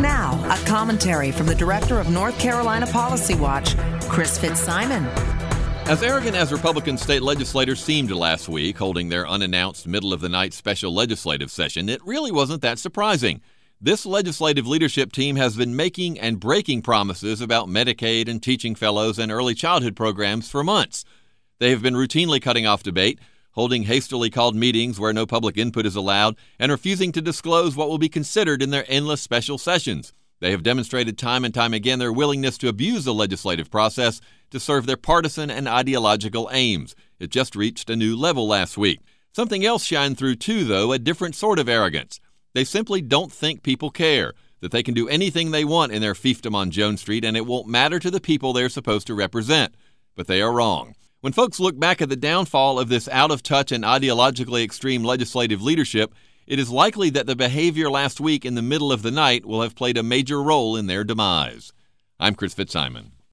now, a commentary from the director of North Carolina Policy Watch, Chris Fitzsimon. As arrogant as Republican state legislators seemed last week, holding their unannounced middle-of-the-night special legislative session, it really wasn't that surprising. This legislative leadership team has been making and breaking promises about Medicaid and teaching fellows and early childhood programs for months. They have been routinely cutting off debate, holding hastily called meetings where no public input is allowed, and refusing to disclose what will be considered in their endless special sessions. They have demonstrated time and time again their willingness to abuse the legislative process to serve their partisan and ideological aims. It just reached a new level last week. Something else shined through too, though, a different sort of arrogance. They simply don't think people care, that they can do anything they want in their fiefdom on Jones Street and it won't matter to the people they're supposed to represent. But they are wrong. When folks look back at the downfall of this out-of-touch and ideologically extreme legislative leadership, it is likely that the behavior last week in the middle of the night will have played a major role in their demise. I'm Chris Fitzsimon.